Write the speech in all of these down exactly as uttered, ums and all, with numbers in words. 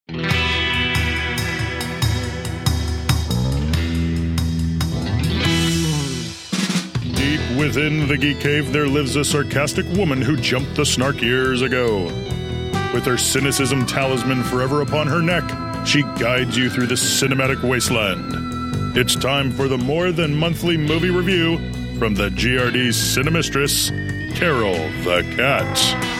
Deep within the Geek Cave, there lives a sarcastic woman who jumped the snark years ago. With her cynicism talisman forever upon her neck, she guides you through the cinematic wasteland. It's time for the more than monthly movie review from the G R D Cinemistress, Carol the Cat.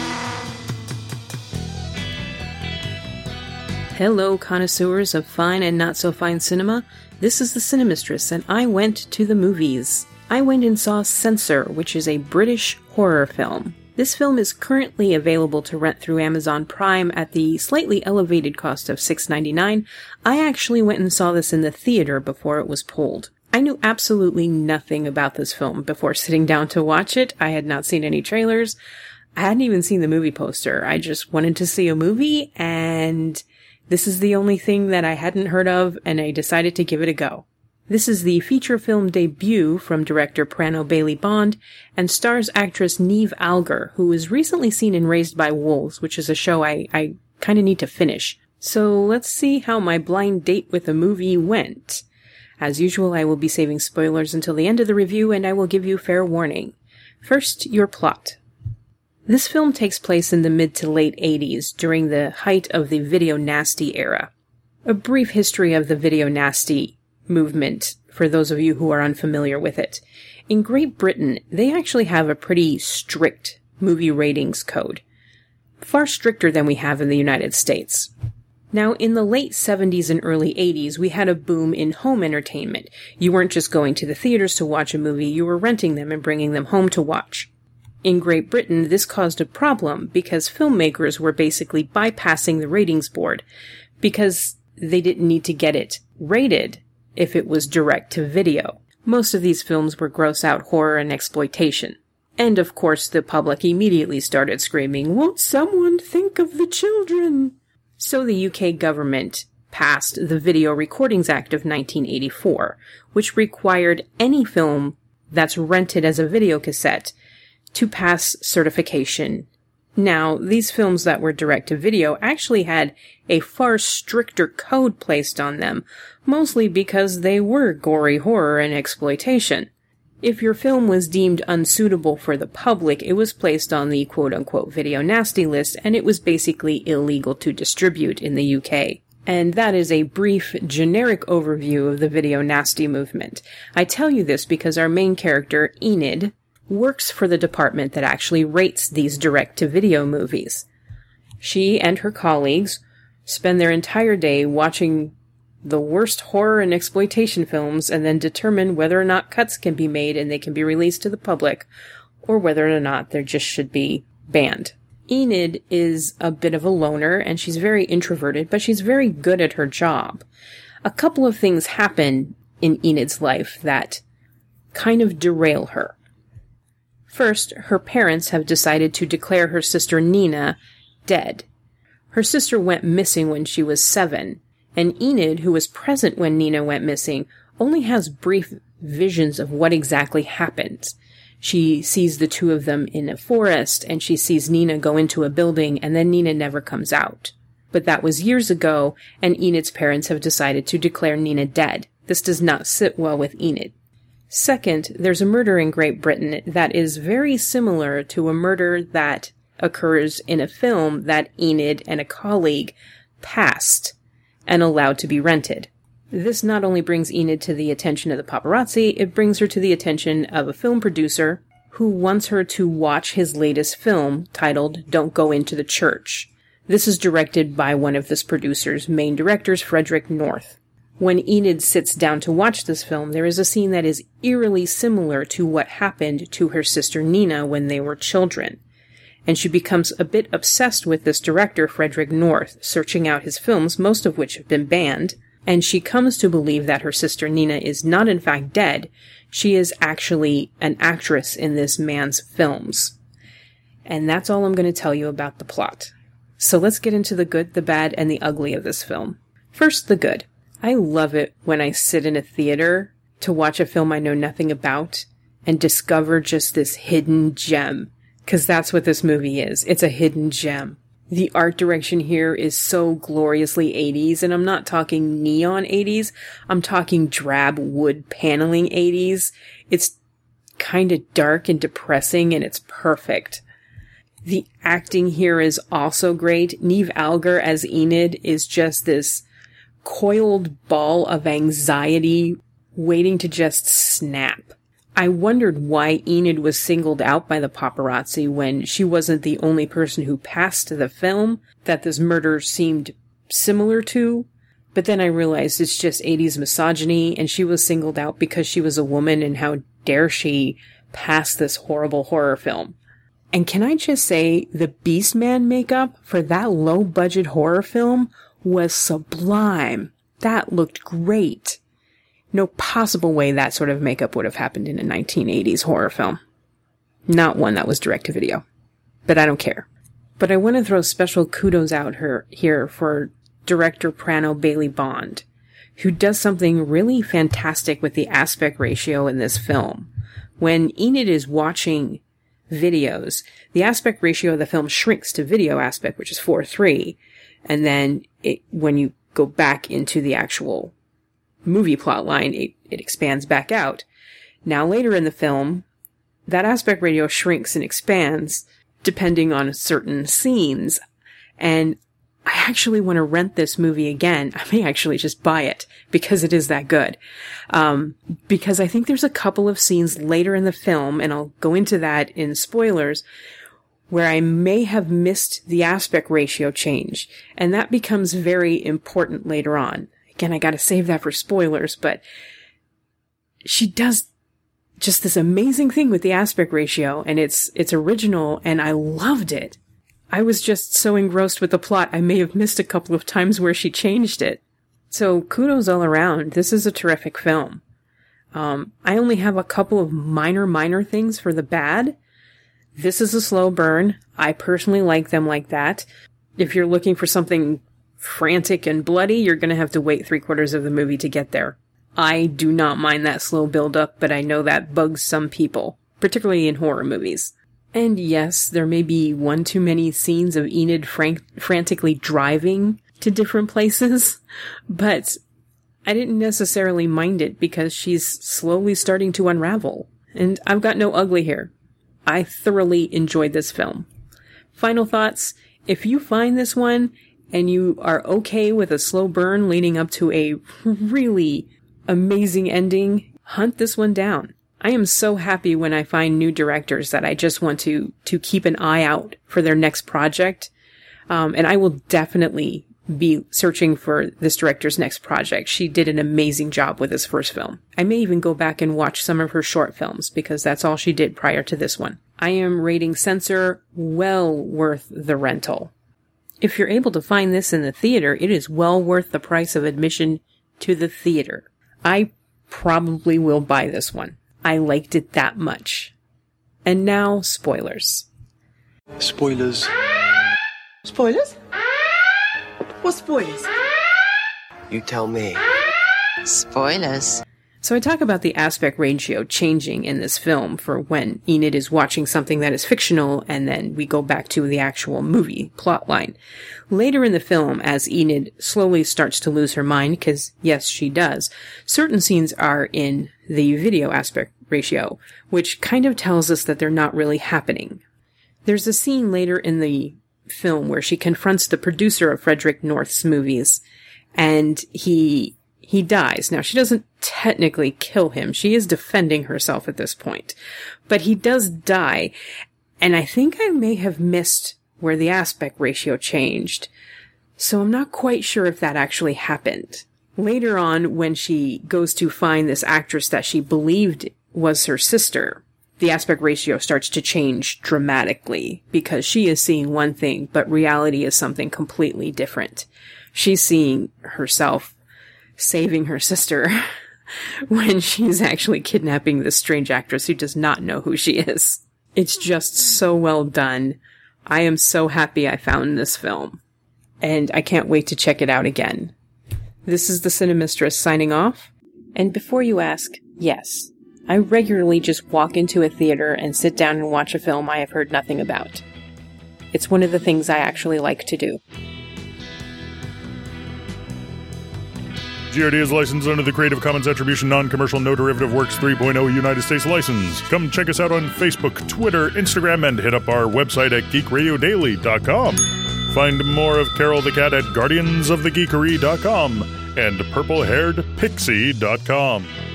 Hello, connoisseurs of fine and not so fine cinema. This is the Cinemistress, and I went to the movies. I went and saw Censor, which is a British horror film. This film is currently available to rent through Amazon Prime at the slightly elevated cost of six dollars and ninety-nine cents. I actually went and saw this in the theater before it was pulled. I knew absolutely nothing about this film before sitting down to watch it. I had not seen any trailers. I hadn't even seen the movie poster. I just wanted to see a movie, and this is the only thing that I hadn't heard of, and I decided to give it a go. This is the feature film debut from director Prano Bailey Bond and stars actress Neve Algar, who was recently seen in Raised by Wolves, which is a show I, I kind of need to finish. So let's see how my blind date with a movie went. As usual, I will be saving spoilers until the end of the review, and I will give you fair warning. First, your plot. This film takes place in the mid to late eighties, during the height of the video nasty era. A brief history of the video nasty movement, for those of you who are unfamiliar with it. In Great Britain, they actually have a pretty strict movie ratings code. Far stricter than we have in the United States. Now, in the late seventies and early eighties, we had a boom in home entertainment. You weren't just going to the theaters to watch a movie, you were renting them and bringing them home to watch. In Great Britain, this caused a problem because filmmakers were basically bypassing the ratings board because they didn't need to get it rated if it was direct to video. Most of these films were gross-out horror and exploitation. And of course, the public immediately started screaming, "Won't someone think of the children?" So the U K government passed the Video Recordings Act of nineteen eighty-four, which required any film that's rented as a videocassette to pass certification. Now, these films that were direct-to-video actually had a far stricter code placed on them, mostly because they were gory horror and exploitation. If your film was deemed unsuitable for the public, it was placed on the quote-unquote video nasty list, and it was basically illegal to distribute in the U K. And that is a brief, generic overview of the video nasty movement. I tell you this because our main character, Enid, works for the department that actually rates these direct-to-video movies. She and her colleagues spend their entire day watching the worst horror and exploitation films and then determine whether or not cuts can be made and they can be released to the public, or whether or not they just should be banned. Enid is a bit of a loner, and she's very introverted, but she's very good at her job. A couple of things happen in Enid's life that kind of derail her. First, her parents have decided to declare her sister Nina dead. Her sister went missing when she was seven, and Enid, who was present when Nina went missing, only has brief visions of what exactly happened. She sees the two of them in a forest, and she sees Nina go into a building, and then Nina never comes out. But that was years ago, and Enid's parents have decided to declare Nina dead. This does not sit well with Enid. Second, there's a murder in Great Britain that is very similar to a murder that occurs in a film that Enid and a colleague passed and allowed to be rented. This not only brings Enid to the attention of the paparazzi, it brings her to the attention of a film producer who wants her to watch his latest film titled Don't Go Into the Church. This is directed by one of this producer's main directors, Frederick North. When Enid sits down to watch this film, there is a scene that is eerily similar to what happened to her sister Nina when they were children. And she becomes a bit obsessed with this director, Frederick North, searching out his films, most of which have been banned, and she comes to believe that her sister Nina is not in fact dead. She is actually an actress in this man's films. And that's all I'm going to tell you about the plot. So let's get into the good, the bad, and the ugly of this film. First, the good. I love it when I sit in a theater to watch a film I know nothing about and discover just this hidden gem. Because that's what this movie is. It's a hidden gem. The art direction here is so gloriously eighties, and I'm not talking neon eighties, I'm talking drab wood paneling eighties. It's kind of dark and depressing, and it's perfect. The acting here is also great. Niamh Algar as Enid is just this coiled ball of anxiety waiting to just snap. I wondered why Enid was singled out by the paparazzi when she wasn't the only person who passed the film that this murder seemed similar to. But then I realized it's just eighties misogyny, and she was singled out because she was a woman, and how dare she pass this horrible horror film. And can I just say, the Beastman makeup for that low-budget horror film was sublime. That looked great. No possible way that sort of makeup would have happened in a nineteen eighties horror film. Not one that was direct-to-video. But I don't care. But I want to throw special kudos out her, here for director Prano Bailey Bond, who does something really fantastic with the aspect ratio in this film. When Enid is watching videos, the aspect ratio of the film shrinks to video aspect, which is four three, and then it, when you go back into the actual movie plot line, it, it expands back out. Now later in the film, that aspect ratio shrinks and expands depending on certain scenes, and I actually want to rent this movie again. I may actually just buy it because it is that good. Um, because I think there's a couple of scenes later in the film, and I'll go into that in spoilers, where I may have missed the aspect ratio change, and that becomes very important later on. Again, I gotta save that for spoilers, but she does just this amazing thing with the aspect ratio, and it's, it's original, and I loved it. I was just so engrossed with the plot, I may have missed a couple of times where she changed it. So kudos all around. This is a terrific film. Um, I only have a couple of minor, minor things for the bad. This is a slow burn. I personally like them like that. If you're looking for something frantic and bloody, you're going to have to wait three quarters of the movie to get there. I do not mind that slow build-up, but I know that bugs some people, particularly in horror movies. And yes, there may be one too many scenes of Enid frank- frantically driving to different places, but I didn't necessarily mind it because she's slowly starting to unravel. And I've got no ugly here. I thoroughly enjoyed this film. Final thoughts, if you find this one and you are okay with a slow burn leading up to a really amazing ending, hunt this one down. I am so happy when I find new directors that I just want to, to keep an eye out for their next project. Um, and I will definitely be searching for this director's next project. She did an amazing job with this first film. I may even go back and watch some of her short films because that's all she did prior to this one. I am rating Censor well worth the rental. If you're able to find this in the theater, it is well worth the price of admission to the theater. I probably will buy this one. I liked it that much. And now, spoilers. Spoilers. Spoilers? What spoilers? You tell me. Spoilers. So I talk about the aspect ratio changing in this film for when Enid is watching something that is fictional, and then we go back to the actual movie plotline. Later in the film, as Enid slowly starts to lose her mind, because yes, she does, certain scenes are in the video aspect ratio, which kind of tells us that they're not really happening. There's a scene later in the film where she confronts the producer of Frederick North's movies, and he he dies. Now, she doesn't technically kill him. She is defending herself at this point. But he does die, and I think I may have missed where the aspect ratio changed. So I'm not quite sure if that actually happened. Later on, when she goes to find this actress that she believed was her sister, the aspect ratio starts to change dramatically because she is seeing one thing, but reality is something completely different. She's seeing herself saving her sister when she's actually kidnapping this strange actress who does not know who she is. It's just so well done. I am so happy I found this film, and I can't wait to check it out again. This is the Cinemistress signing off. And before you ask, yes, I regularly just walk into a theater and sit down and watch a film I have heard nothing about. It's one of the things I actually like to do. G R D is licensed under the Creative Commons Attribution Non-Commercial No Derivative Works three point oh United States license. Come check us out on Facebook, Twitter, Instagram, and hit up our website at geek radio daily dot com. Find more of Carol the Cat at guardians of the geekery dot com and purple haired pixie dot com.